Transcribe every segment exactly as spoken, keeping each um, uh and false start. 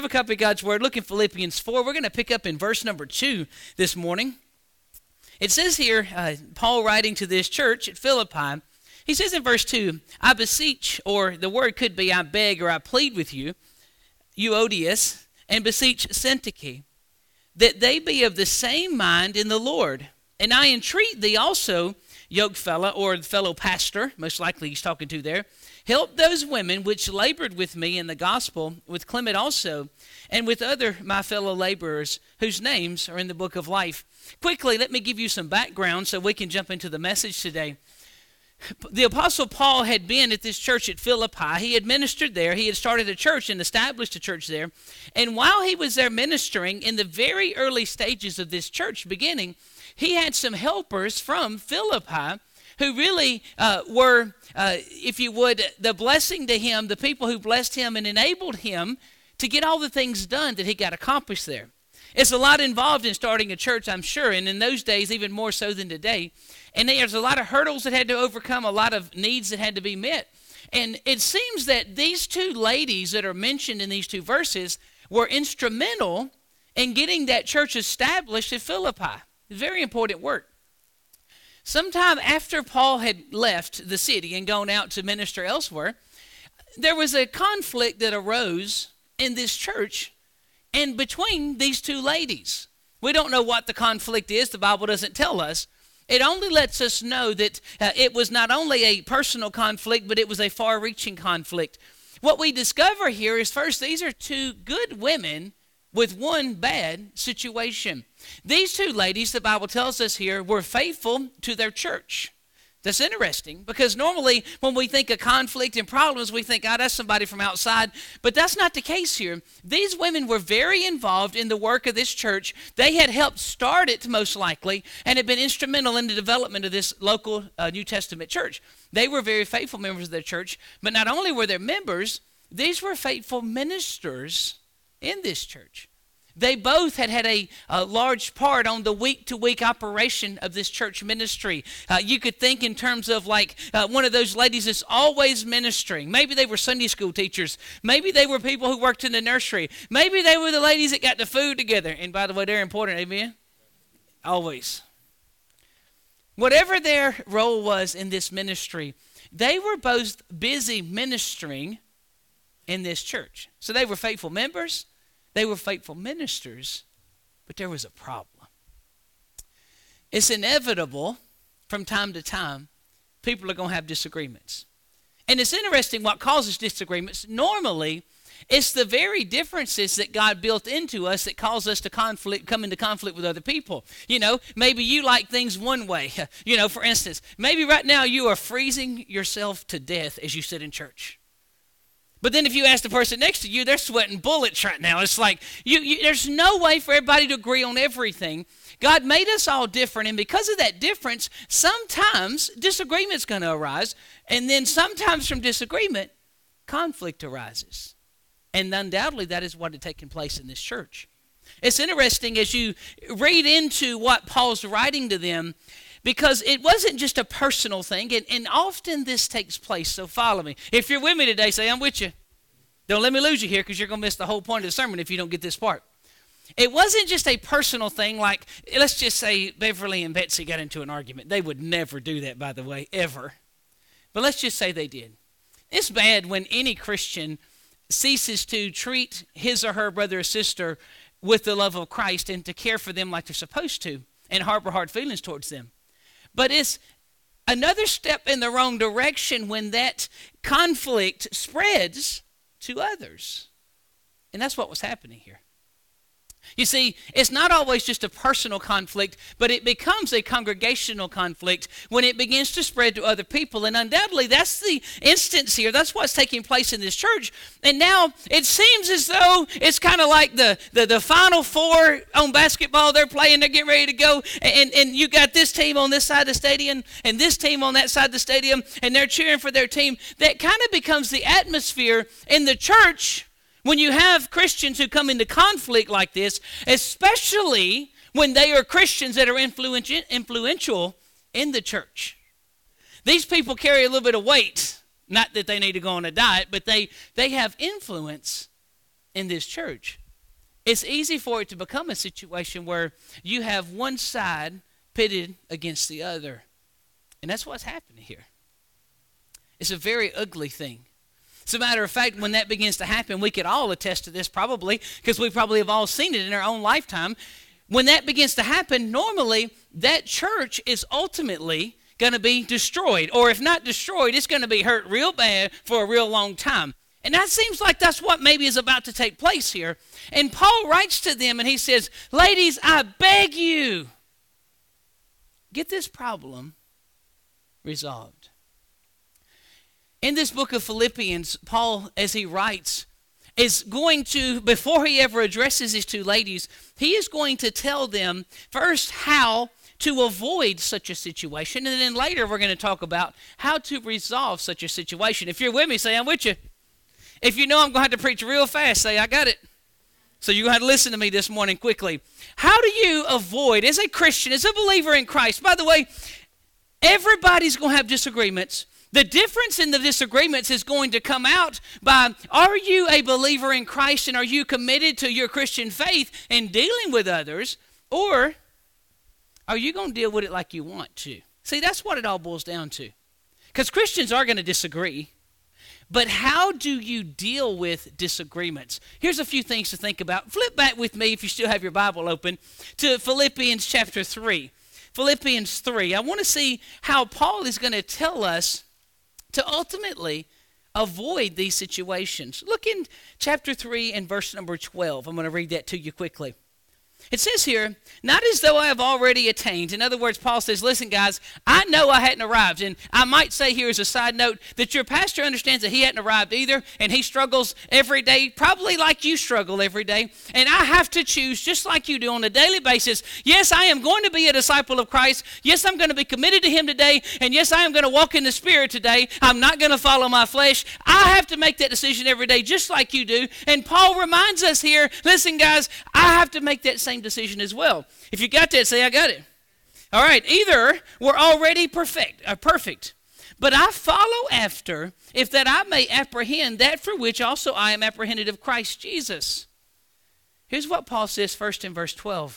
A copy of God's Word. Look in Philippians four. We're going to pick up in verse number two this morning. It says here, uh, Paul writing to this church at Philippi, he says in verse two, I beseech, or the word could be I beg or I plead with you, Euodias, and beseech Syntyche, that they be of the same mind in the Lord. And I entreat thee also, yoke fellow, or fellow pastor, most likely he's talking to there, help those women which labored with me in the gospel, with Clement also, and with other my fellow laborers, whose names are in the book of life. Quickly, let me give you some background so we can jump into the message today. The Apostle Paul had been at this church at Philippi. He had ministered there. He had started a church and established a church there. And while he was there ministering, in the very early stages of this church beginning, he had some helpers from Philippi who really uh, were, uh, if you would, the blessing to him, the people who blessed him and enabled him to get all the things done that he got accomplished there. It's a lot involved in starting a church, I'm sure, and in those days, even more so than today. And there's a lot of hurdles that had to overcome, a lot of needs that had to be met. And it seems that these two ladies that are mentioned in these two verses were instrumental in getting that church established at Philippi. Very important work. Sometime after Paul had left the city and gone out to minister elsewhere, there was a conflict that arose in this church and between these two ladies. We don't know what the conflict is. The Bible doesn't tell us. It only lets us know that uh, it was not only a personal conflict, but it was a far-reaching conflict. What we discover here is, first, these are two good women with one bad situation. These two ladies, the Bible tells us here, were faithful to their church. That's interesting, because normally when we think of conflict and problems, we think, oh, that's somebody from outside. But that's not the case here. These women were very involved in the work of this church. They had helped start it, most likely, and had been instrumental in the development of this local uh, New Testament church. They were very faithful members of their church, but not only were they members, these were faithful ministers in this church. They both had had a, a large part on the week-to-week operation of this church ministry. Uh, you could think in terms of like uh, one of those ladies that's always ministering. Maybe they were Sunday school teachers. Maybe they were people who worked in the nursery. Maybe they were the ladies that got the food together. And by the way, they're important, amen? Always. Whatever their role was in this ministry, they were both busy ministering in this church. So they were faithful members. They were faithful ministers, but there was a problem. It's inevitable from time to time, people are going to have disagreements. And it's interesting what causes disagreements. Normally, it's the very differences that God built into us that cause us to conflict, come into conflict with other people. You know, maybe you like things one way. You know, for instance, maybe right now you are freezing yourself to death as you sit in church. But then if you ask the person next to you, they're sweating bullets right now. It's like, you, you, there's no way for everybody to agree on everything. God made us all different, and because of that difference, sometimes disagreement's going to arise, and then sometimes from disagreement, conflict arises. And undoubtedly, that is what had taken place in this church. It's interesting as you read into what Paul's writing to them, because it wasn't just a personal thing, and, and often this takes place, so follow me. If you're with me today, say, I'm with you. Don't let me lose you here, because you're going to miss the whole point of the sermon if you don't get this part. It wasn't just a personal thing, like, let's just say Beverly and Betsy got into an argument. They would never do that, by the way, ever. But let's just say they did. It's bad when any Christian ceases to treat his or her brother or sister with the love of Christ and to care for them like they're supposed to and harbor hard feelings towards them. But it's another step in the wrong direction when that conflict spreads to others. And that's what was happening here. You see, it's not always just a personal conflict, but it becomes a congregational conflict when it begins to spread to other people. And undoubtedly, that's the instance here. That's what's taking place in this church. And now it seems as though it's kind of like the, the, the Final Four on basketball. They're playing, they're getting ready to go. And, and you got this team on this side of the stadium and this team on that side of the stadium, and they're cheering for their team. That kind of becomes the atmosphere in the church when you have Christians who come into conflict like this, especially when they are Christians that are influential, influential in the church. These people carry a little bit of weight. Not that they need to go on a diet, but they, they have influence in this church, it's easy for it to become a situation where you have one side pitted against the other. And that's what's happening here. It's a very ugly thing. As a matter of fact, when that begins to happen, we could all attest to this probably, because we probably have all seen it in our own lifetime. When that begins to happen, normally that church is ultimately going to be destroyed. Or if not destroyed, it's going to be hurt real bad for a real long time. And that seems like that's what maybe is about to take place here. And Paul writes to them and he says, ladies, I beg you, get this problem resolved. In this book of Philippians, Paul, as he writes, is going to, before he ever addresses these two ladies, he is going to tell them first how to avoid such a situation, and then later we're going to talk about how to resolve such a situation. If you're with me, say, I'm with you. If you know I'm going to have to preach real fast, say, I got it. So you're going to have to listen to me this morning quickly. How do you avoid, as a Christian, as a believer in Christ, by the way, everybody's going to have disagreements. The difference in the disagreements is going to come out by, are you a believer in Christ and are you committed to your Christian faith and dealing with others, or are you going to deal with it like you want to? See, that's what it all boils down to. Because Christians are going to disagree, but how do you deal with disagreements? Here's a few things to think about. Flip back with me, if you still have your Bible open, to Philippians chapter three. Philippians three. I want to see how Paul is going to tell us to ultimately avoid these situations. Look in chapter three and verse number twelve. I'm going to read that to you quickly. It says here, not as though I have already attained. In other words, Paul says, listen, guys, I know I hadn't arrived. And I might say here as a side note that your pastor understands that he hadn't arrived either, and he struggles every day, probably like you struggle every day. And I have to choose, just like you do on a daily basis. Yes, I am going to be a disciple of Christ. Yes, I'm going to be committed to him today. And yes, I am going to walk in the Spirit today. I'm not going to follow my flesh. I have to make that decision every day, just like you do. And Paul reminds us here, listen, guys, I have to make that same decision as well. If you got that, say, I got it. All right, either we're already perfect, uh, perfect, but I follow after, if that I may apprehend that for which also I am apprehended of Christ Jesus. Here's what Paul says first in verse twelve.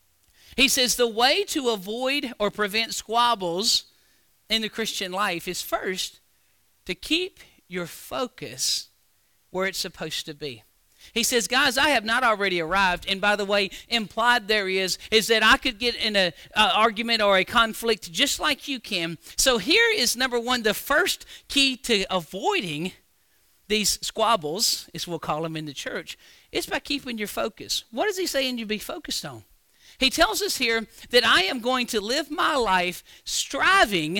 He says, the way to avoid or prevent squabbles in the Christian life is first to keep your focus where it's supposed to be. He says, guys, I have not already arrived. And by the way, implied there is, is that I could get in an argument or a conflict just like you can. So here is, number one, the first key to avoiding these squabbles, as we'll call them in the church, is by keeping your focus. What is he saying you be focused on? He tells us here that I am going to live my life striving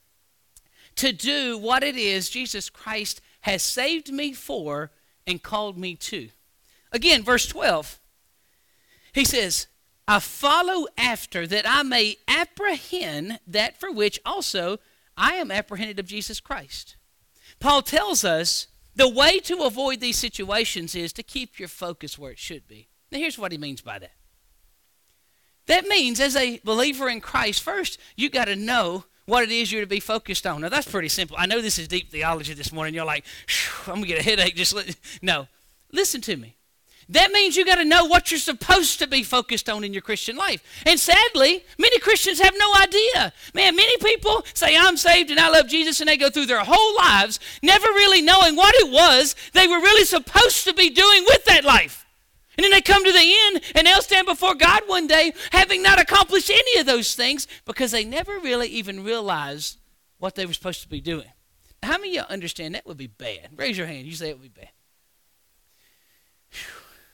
to do what it is Jesus Christ has saved me for and called me to. Again, verse twelve, he says, I follow after that I may apprehend that for which also I am apprehended of Jesus Christ. Paul tells us the way to avoid these situations is to keep your focus where it should be. Now here's what he means by that. That means as a believer in Christ, first you got to know what it is you're to be focused on. Now, that's pretty simple. I know this is deep theology this morning. You're like, I'm going to get a headache. Just li-. No, listen to me. That means you got to know what you're supposed to be focused on in your Christian life. And sadly, many Christians have no idea. Man, many people say, I'm saved and I love Jesus, and they go through their whole lives never really knowing what it was they were really supposed to be doing with that life. And then they come to the end, and they'll stand before God one day having not accomplished any of those things because they never really even realized what they were supposed to be doing. How many of y'all understand that would be bad? Raise your hand. You say it would be bad. Whew.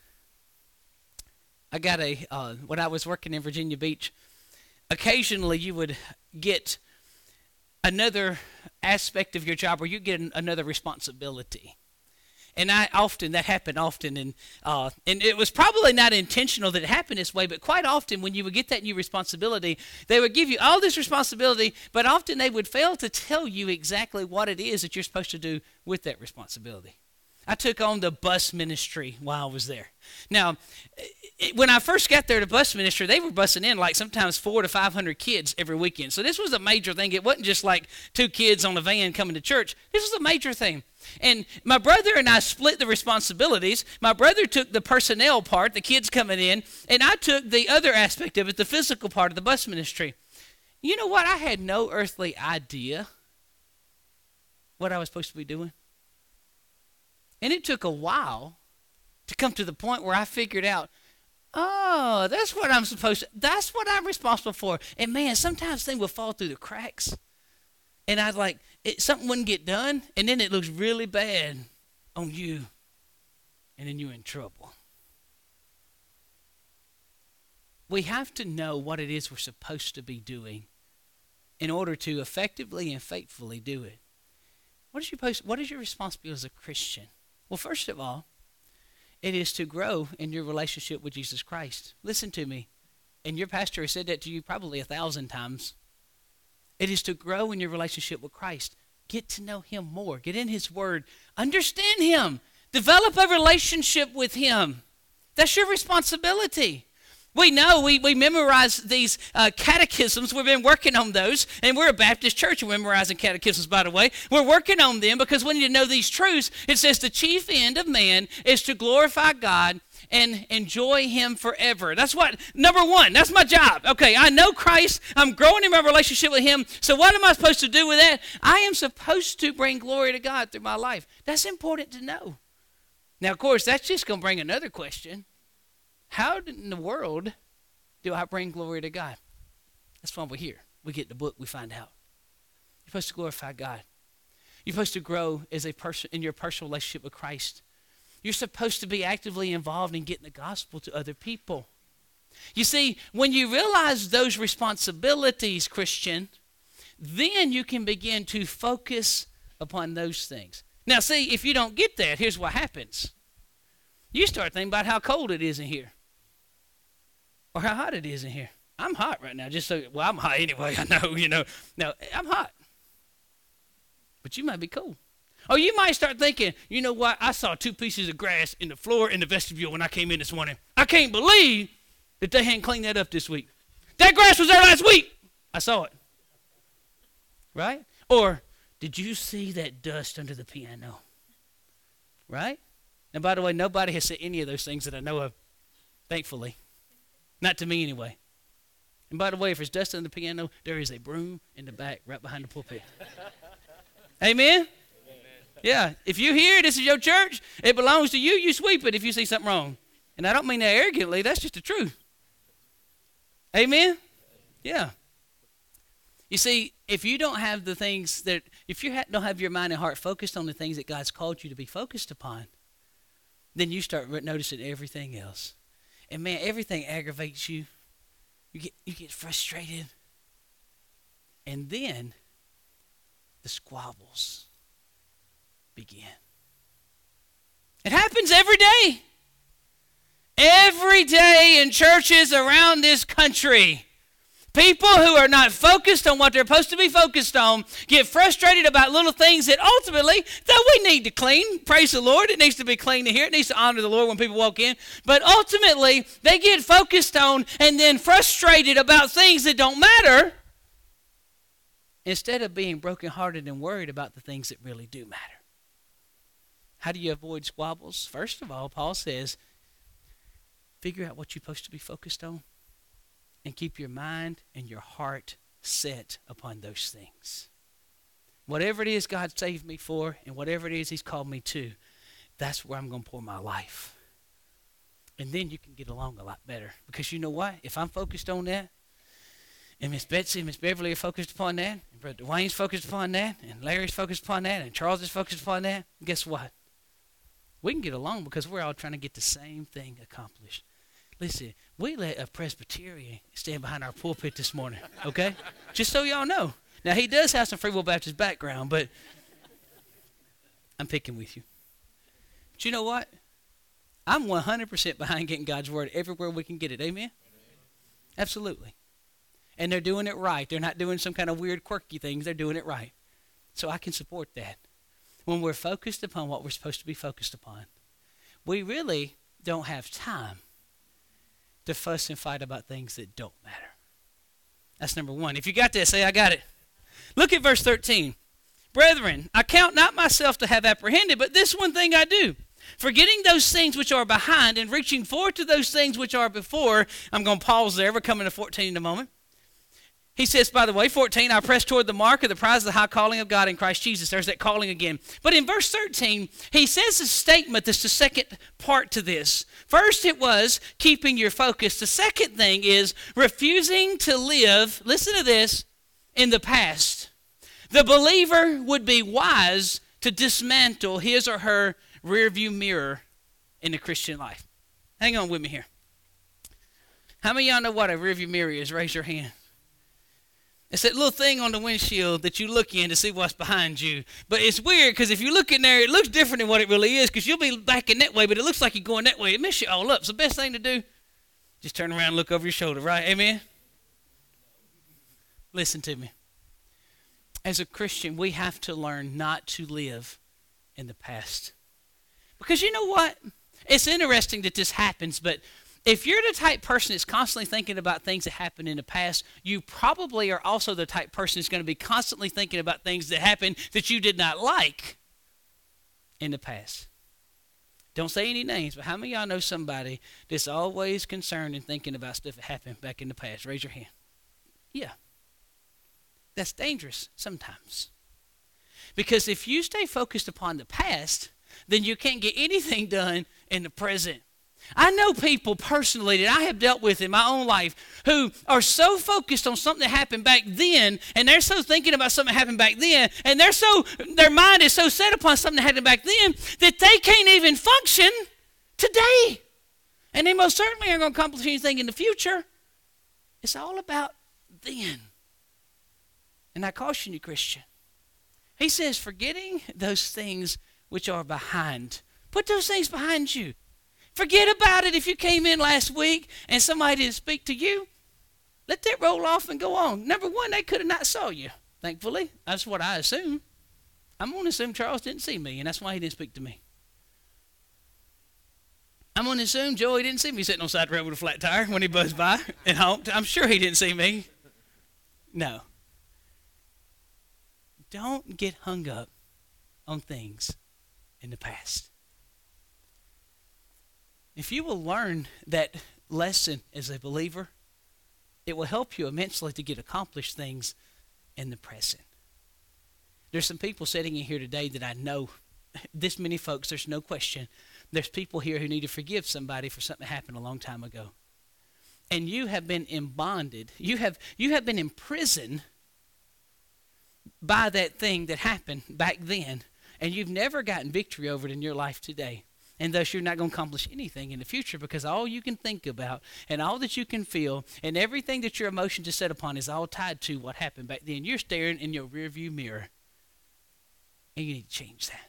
I got a, uh, when I was working in Virginia Beach, occasionally you would get another aspect of your job where you get an, another responsibility. And I often, that happened often, and uh, and it was probably not intentional that it happened this way, but quite often when you would get that new responsibility, they would give you all this responsibility, but often they would fail to tell you exactly what it is that you're supposed to do with that responsibility. I took on the bus ministry while I was there. Now, it, when I first got there to bus ministry, they were busing in like sometimes four to five hundred kids every weekend. So this was a major thing. It wasn't just like two kids on a van coming to church. This was a major thing. And my brother and I split the responsibilities. My brother took the personnel part, the kids coming in, and I took the other aspect of it, the physical part of the bus ministry. You know what? I had no earthly idea what I was supposed to be doing. And it took a while to come to the point where I figured out, oh, that's what I'm supposed to, that's what I'm responsible for. And man, sometimes things will fall through the cracks. And I'd like, it, something wouldn't get done, and then it looks really bad on you. And then you're in trouble. We have to know what it is we're supposed to be doing in order to effectively and faithfully do it. What is your post, what is your responsibility as a Christian? Well, first of all, it is to grow in your relationship with Jesus Christ. Listen to me. And your pastor has said that to you probably a thousand times. It is to grow in your relationship with Christ. Get to know him more. Get in his word. Understand him. Develop a relationship with him. That's your responsibility. We know, we, we memorize these uh, catechisms. We've been working on those. And we're a Baptist church. We're memorizing catechisms, by the way. We're working on them because we need to know these truths. It says the chief end of man is to glorify God and enjoy him forever. That's what, number one, that's my job. Okay, I know Christ. I'm growing in my relationship with him. So what am I supposed to do with that? I am supposed to bring glory to God through my life. That's important to know. Now, of course, that's just going to bring another question. How in the world do I bring glory to God? That's why we're here. We get the book, we find out. You're supposed to glorify God. You're supposed to grow as a person in your personal relationship with Christ. You're supposed to be actively involved in getting the gospel to other people. You see, when you realize those responsibilities, Christian, then you can begin to focus upon those things. Now, see, if you don't get that, here's what happens. You start thinking about how cold it is in here. Or how hot it is in here. I'm hot right now, just so, well, I'm hot anyway, I know, you know. No, I'm hot. But you might be cold. Or you might start thinking, you know what, I saw two pieces of grass in the floor in the vestibule when I came in this morning. I can't believe that they hadn't cleaned that up this week. That grass was there last week. I saw it. Right? Or, did you see that dust under the piano? Right? And by the way, nobody has said any of those things that I know of, thankfully. Not to me anyway. And by the way, if there's dust on the piano, there is a broom in the back right behind the pulpit. Amen? Amen? Yeah. If you hear this is your church, it belongs to you. You sweep it if you see something wrong. And I don't mean that arrogantly. That's just the truth. Amen? Yeah. You see, if you don't have the things that, if you ha- don't have your mind and heart focused on the things that God's called you to be focused upon, then you start noticing everything else. And man, everything aggravates you. You get you get frustrated. And then the squabbles begin. It happens every day. Every day in churches around this country. People who are not focused on what they're supposed to be focused on get frustrated about little things that ultimately, though we need to clean, praise the Lord, it needs to be clean to here, it needs to honor the Lord when people walk in, but ultimately they get focused on and then frustrated about things that don't matter instead of being brokenhearted and worried about the things that really do matter. How do you avoid squabbles? First of all, Paul says, figure out what you're supposed to be focused on. And keep your mind and your heart set upon those things. Whatever it is God saved me for and whatever it is he's called me to, that's where I'm going to pour my life. And then you can get along a lot better. Because you know what? If I'm focused on that, and Miss Betsy and Miss Beverly are focused upon that, and Brother Dwayne's focused upon that, and Larry's focused upon that, and Charles is focused upon that, guess what? We can get along because we're all trying to get the same thing accomplished. Listen, we let a Presbyterian stand behind our pulpit this morning, okay? Just so y'all know. Now, he does have some Free Will Baptist background, but I'm picking with you. But you know what? I'm one hundred percent behind getting God's word everywhere we can get it. Amen? Absolutely. And they're doing it right. They're not doing some kind of weird, quirky things. They're doing it right. So I can support that. When we're focused upon what we're supposed to be focused upon, we really don't have time to fuss and fight about things that don't matter. That's number one. If you got that, say, I got it. Look at verse thirteen. Brethren, I count not myself to have apprehended, but this one thing I do, forgetting those things which are behind and reaching forward to those things which are before. I'm going to pause there. We're coming to fourteen in a moment. He says, by the way, fourteen, I press toward the mark of the prize of the high calling of God in Christ Jesus. There's that calling again. But in verse thirteen, he says a statement that's the second part to this. First, it was keeping your focus. The second thing is refusing to live, listen to this, in the past. The believer would be wise to dismantle his or her rearview mirror in the Christian life. Hang on with me here. How many of y'all know what a rearview mirror is? Raise your hand. It's that little thing on the windshield that you look in to see what's behind you. But it's weird because if you look in there, it looks different than what it really is because you'll be backing that way, but it looks like you're going that way. It messes you all up. So the best thing to do, just turn around and look over your shoulder, right? Amen? Listen to me. As a Christian, we have to learn not to live in the past. Because you know what? It's interesting that this happens, but if you're the type person that's constantly thinking about things that happened in the past, you probably are also the type person that's going to be constantly thinking about things that happened that you did not like in the past. Don't say any names, but how many of y'all know somebody that's always concerned and thinking about stuff that happened back in the past? Raise your hand. Yeah. That's dangerous sometimes. Because if you stay focused upon the past, then you can't get anything done in the present. I know people personally that I have dealt with in my own life who are so focused on something that happened back then, and they're so thinking about something that happened back then, and they're so their mind is so set upon something that happened back then that they can't even function today. And they most certainly aren't going to accomplish anything in the future. It's all about then. And I caution you, Christian. He says, forgetting those things which are behind. Put those things behind you. Forget about it if you came in last week and somebody didn't speak to you. Let that roll off and go on. Number one, they could have not saw you, thankfully. That's what I assume. I'm going to assume Charles didn't see me, and that's why he didn't speak to me. I'm going to assume Joey didn't see me sitting on the side of the road with a flat tire when he buzzed by and honked. I'm sure he didn't see me. No. Don't get hung up on things in the past. If you will learn that lesson as a believer, it will help you immensely to get accomplished things in the present. There's some people sitting in here today that I know, this many folks, there's no question. There's people here who need to forgive somebody for something that happened a long time ago. And you have been embonded. You have, you have been imprisoned by that thing that happened back then. And you've never gotten victory over it in your life today. And thus you're not going to accomplish anything in the future because all you can think about and all that you can feel and everything that your emotions are set upon is all tied to what happened back then. You're staring in your rearview mirror. And you need to change that.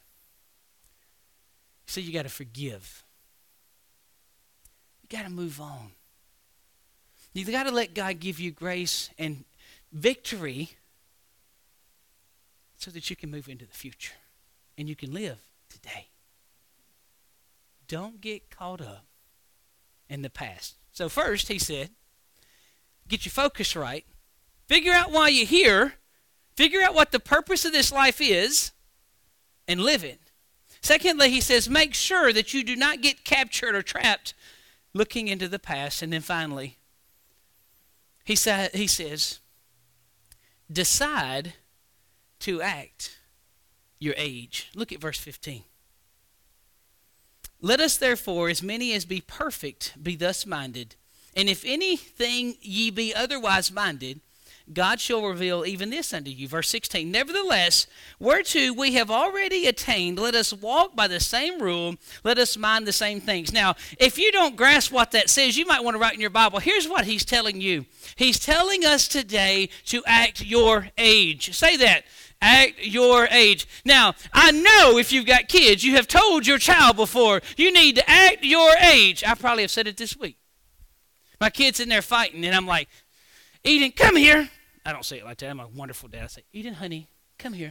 So you got to forgive. You got to move on. You got to let God give you grace and victory so that you can move into the future and you can live today. Don't get caught up in the past. So first, he said, get your focus right. Figure out why you're here. Figure out what the purpose of this life is and live it. Secondly, he says, make sure that you do not get captured or trapped looking into the past. And then finally, he, sa- he says, decide to act your age. Look at verse fifteen. Let us therefore, as many as be perfect, be thus minded. And if anything ye be otherwise minded, God shall reveal even this unto you. Verse sixteen, nevertheless, whereto we have already attained, let us walk by the same rule, let us mind the same things. Now, if you don't grasp what that says, you might want to write in your Bible, here's what he's telling you. He's telling us today to act your age. Say that. Act your age. Now, I know if you've got kids, you have told your child before, you need to act your age. I probably have said it this week. My kid's in there fighting, and I'm like, Eden, come here. I don't say it like that. I'm a wonderful dad. I say, Eden, honey, come here.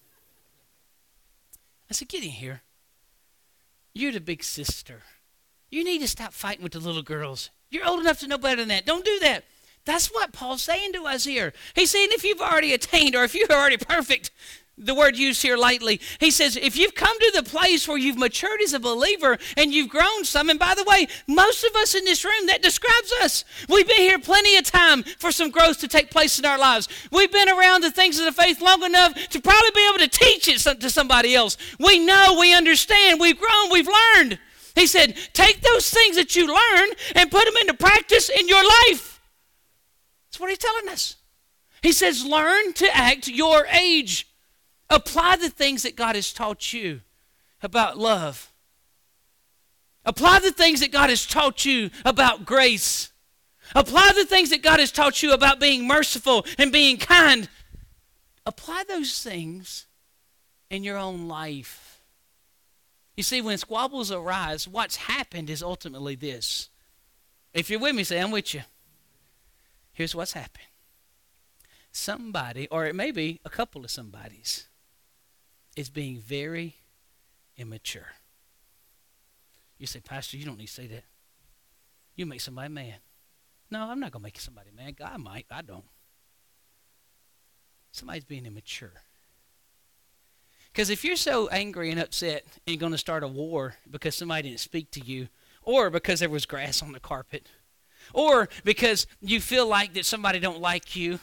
I said, get in here. You're the big sister. You need to stop fighting with the little girls. You're old enough to know better than that. Don't do that. That's what Paul's saying to us here. He's saying if you've already attained or if you're already perfect, the word used here lightly, he says if you've come to the place where you've matured as a believer and you've grown some, and by the way, most of us in this room, that describes us. We've been here plenty of time for some growth to take place in our lives. We've been around the things of the faith long enough to probably be able to teach it to somebody else. We know, we understand, we've grown, we've learned. He said, take those things that you learn and put them into practice in your life. That's what he's telling us. He says, learn to act your age. Apply the things that God has taught you about love. Apply the things that God has taught you about grace. Apply the things that God has taught you about being merciful and being kind. Apply those things in your own life. You see, when squabbles arise, what's happened is ultimately this. If you're with me, say, I'm with you. Here's what's happened. Somebody, or it may be a couple of somebodies, is being very immature. You say, Pastor, you don't need to say that. You make somebody mad. No, I'm not going to make somebody mad. God might. I don't. Somebody's being immature. Because if you're so angry and upset and you're going to start a war because somebody didn't speak to you, or because there was grass on the carpet, or because you feel like that somebody don't like you,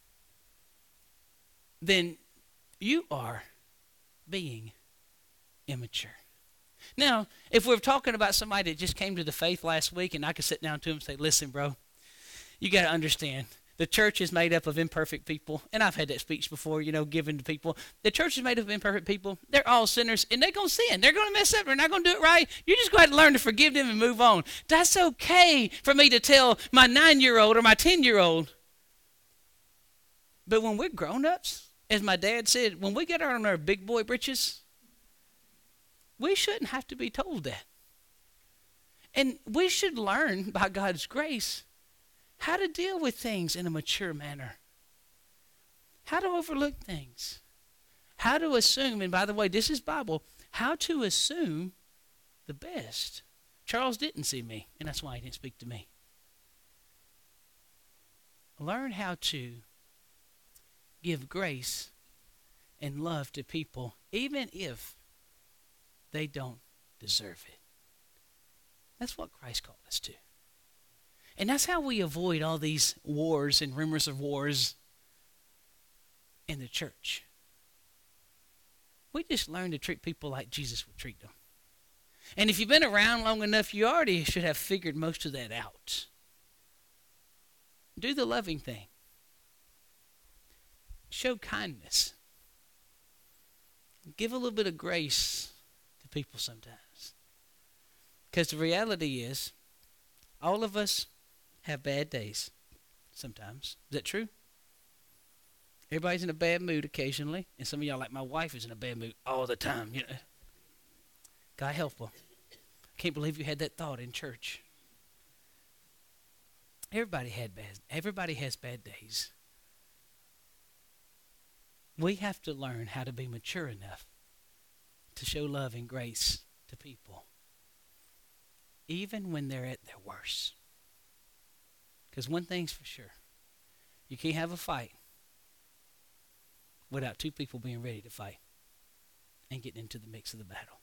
then you are being immature. Now, if we're talking about somebody that just came to the faith last week and I could sit down to him and say, listen, bro, you got to understand, the church is made up of imperfect people. And I've had that speech before, you know, given to people. The church is made up of imperfect people. They're all sinners, and they're going to sin. They're going to mess up. They're not going to do it right. You just go ahead and learn to forgive them and move on. That's okay for me to tell my nine-year-old or my ten-year-old. But when we're grown-ups, as my dad said, when we get on our big boy britches, we shouldn't have to be told that. And we should learn by God's grace how to deal with things in a mature manner. How to overlook things. How to assume, and by the way, this is Bible, how to assume the best. Charles didn't see me, and that's why he didn't speak to me. Learn how to give grace and love to people, even if they don't deserve it. That's what Christ called us to. And that's how we avoid all these wars and rumors of wars in the church. We just learn to treat people like Jesus would treat them. And if you've been around long enough, you already should have figured most of that out. Do the loving thing. Show kindness. Give a little bit of grace to people sometimes. Because the reality is, all of us have bad days sometimes. Is that true? Everybody's in a bad mood occasionally. And some of y'all, like my wife, is in a bad mood all the time. You know, God help her. I can't believe you had that thought in church. Everybody had bad. Everybody has bad days. We have to learn how to be mature enough to show love and grace to people, even when they're at their worst. Because one thing's for sure, you can't have a fight without two people being ready to fight and getting into the mix of the battle.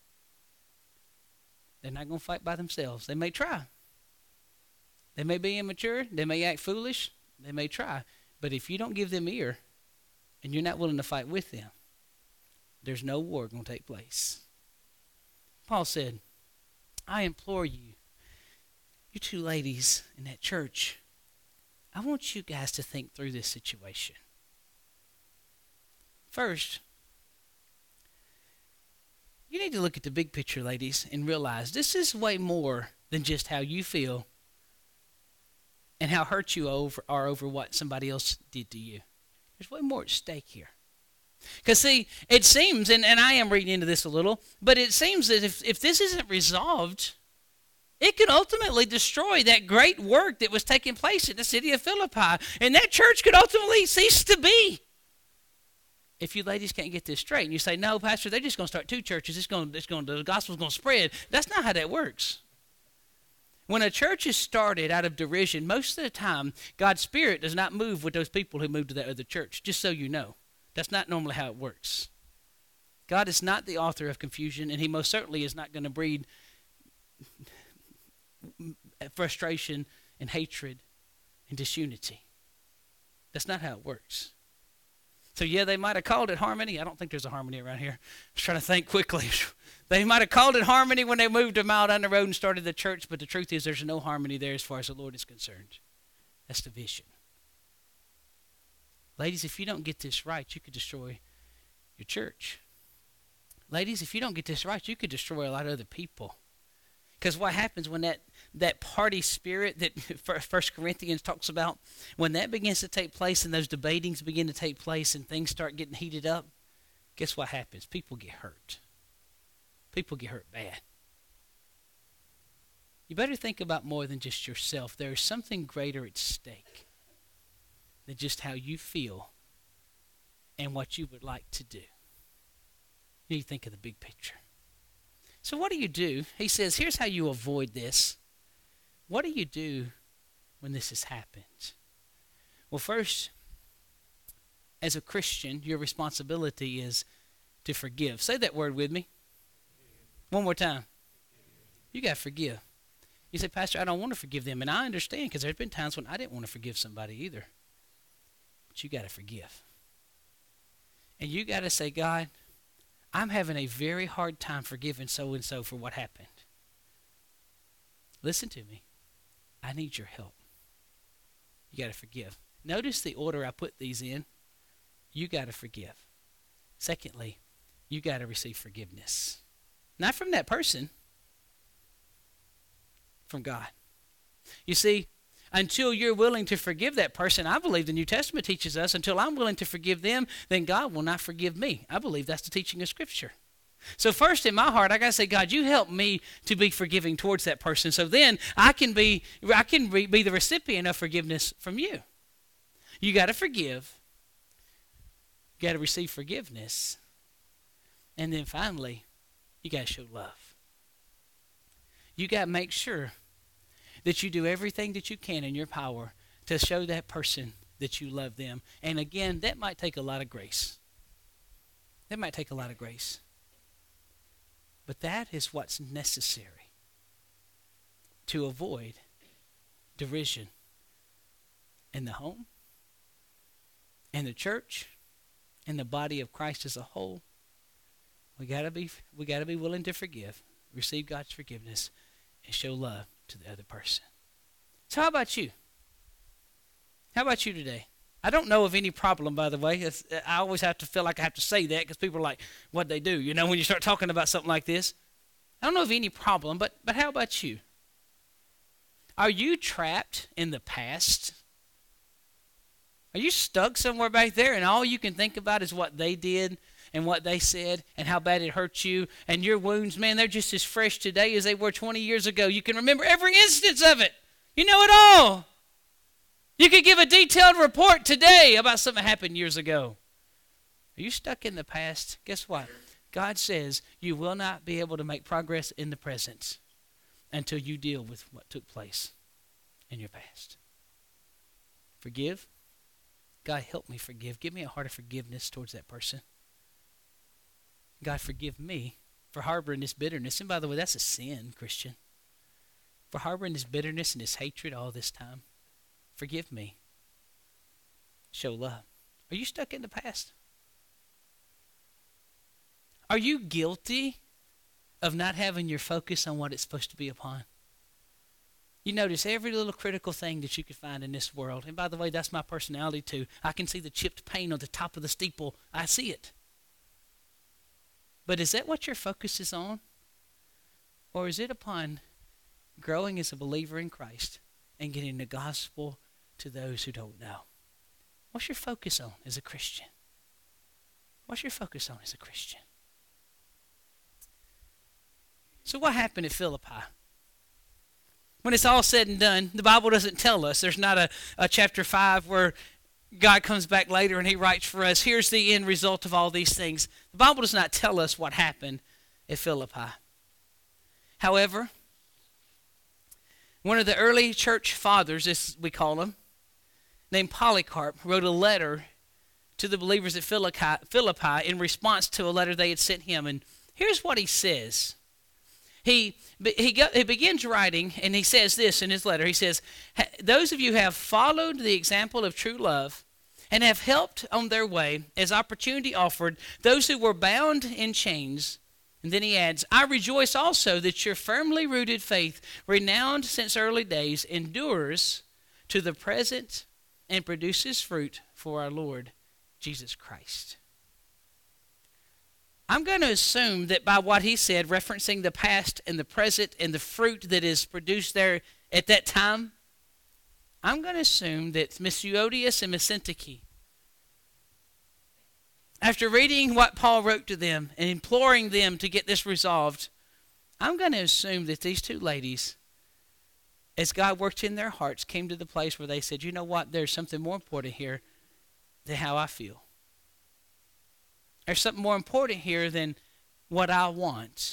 They're not going to fight by themselves. They may try. They may be immature. They may act foolish. They may try. But if you don't give them ear and you're not willing to fight with them, there's no war going to take place. Paul said, I implore you, you two ladies in that church, I want you guys to think through this situation. First, you need to look at the big picture, ladies, and realize this is way more than just how you feel and how hurt you over, are over what somebody else did to you. There's way more at stake here. Because, see, it seems, and, and I am reading into this a little, but it seems that if, if this isn't resolved, it could ultimately destroy that great work that was taking place in the city of Philippi. And that church could ultimately cease to be. If you ladies can't get this straight, and you say, no, Pastor, they're just going to start two churches. It's going, it's going, the gospel's going to spread. That's not how that works. When a church is started out of derision, most of the time, God's Spirit does not move with those people who move to that other church, just so you know. That's not normally how it works. God is not the author of confusion, and he most certainly is not going to breed frustration and hatred and disunity. That's not how it works. So yeah, they might have called it harmony. I don't think there's a harmony around here. I was trying to think quickly. They might have called it harmony when they moved a mile down the road and started the church, but the truth is there's no harmony there as far as the Lord is concerned. That's division. Ladies, if you don't get this right, you could destroy your church. Ladies, if you don't get this right, you could destroy a lot of other people. Because what happens when that, that party spirit that First Corinthians talks about, when that begins to take place and those debatings begin to take place and things start getting heated up, guess what happens? People get hurt. People get hurt bad. You better think about more than just yourself. There is something greater at stake than just how you feel and what you would like to do. You need to think of the big picture. So what do you do? He says, here's how you avoid this. What do you do when this has happened? Well, first, as a Christian, your responsibility is to forgive. Say that word with me. One more time. You got to forgive. You say, Pastor, I don't want to forgive them. And I understand, because there's been times when I didn't want to forgive somebody either. But you got to forgive. And you got to say, God, I'm having a very hard time forgiving so-and-so for what happened. Listen to me. I need your help. You got to forgive. Notice the order I put these in. You got to forgive. Secondly, you got to receive forgiveness. Not from that person, from God. You see, until you're willing to forgive that person, I believe the New Testament teaches us, until I'm willing to forgive them, then God will not forgive me. I believe that's the teaching of Scripture. So first in my heart, I got to say, God, you help me to be forgiving towards that person. So then I can be, I can be the recipient of forgiveness from you. You got to forgive. You got to receive forgiveness. And then finally, you got to show love. You got to make sure that you do everything that you can in your power to show that person that you love them. And again, that might take a lot of grace. That might take a lot of grace. But that is what's necessary to avoid derision in the home, in the church, in the body of Christ as a whole. We gotta be we gotta be willing to forgive, receive God's forgiveness, and show love to the other person. So how about you? How about you today? I don't know of any problem, by the way. It's, I always have to feel like I have to say that because people are like, what'd they do? You know, when you start talking about something like this. I don't know of any problem, but, but how about you? Are you trapped in the past? Are you stuck somewhere back there and all you can think about is what they did and what they said and how bad it hurt you, and your wounds, man, they're just as fresh today as they were twenty years ago. You can remember every instance of it. You know it all. You could give a detailed report today about something that happened years ago. Are you stuck in the past? Guess what? God says you will not be able to make progress in the present until you deal with what took place in your past. Forgive. God, help me forgive. Give me a heart of forgiveness towards that person. God, forgive me for harboring this bitterness. And by the way, that's a sin, Christian. For harboring this bitterness and this hatred all this time. Forgive me. Show love. Are you stuck in the past? Are you guilty of not having your focus on what it's supposed to be upon? You notice every little critical thing that you could find in this world. And by the way, that's my personality too. I can see the chipped paint on the top of the steeple. I see it. But is that what your focus is on? Or is it upon growing as a believer in Christ and getting the gospel to those who don't know? What's your focus on as a Christian? What's your focus on as a Christian? So what happened at Philippi? When it's all said and done, the Bible doesn't tell us. There's not a, a chapter five where God comes back later and he writes for us, here's the end result of all these things. The Bible does not tell us what happened at Philippi. However, One of the early church fathers, as we call him, named Polycarp, wrote a letter to the believers at Philippi in response to a letter they had sent him. And here's what he says. He he, got, he begins writing, and he says this in his letter. He says, those of you who have followed the example of true love and have helped on their way as opportunity offered those who were bound in chains. And then he adds, I rejoice also that your firmly rooted faith, renowned since early days, endures to the present and produces fruit for our Lord Jesus Christ. I'm going to assume that by what he said, referencing the past and the present and the fruit that is produced there at that time, I'm going to assume that Miss Euodias and Miss Syntyche, after reading what Paul wrote to them and imploring them to get this resolved, I'm going to assume that these two ladies, as God worked in their hearts, came to the place where they said, you know what, there's something more important here than how I feel. There's something more important here than what I want.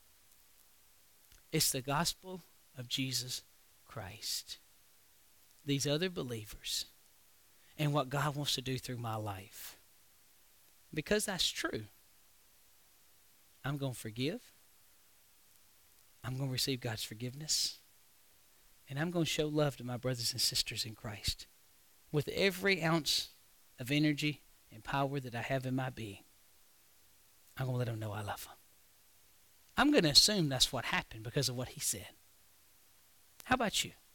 It's the gospel of Jesus Christ. These other believers and what God wants to do through my life. Because that's true, I'm going to forgive. I'm going to receive God's forgiveness. And I'm going to show love to my brothers and sisters in Christ with every ounce of energy and power that I have in my being. I'm going to let them know I love them. I'm going to assume that's what happened because of what he said. How about you?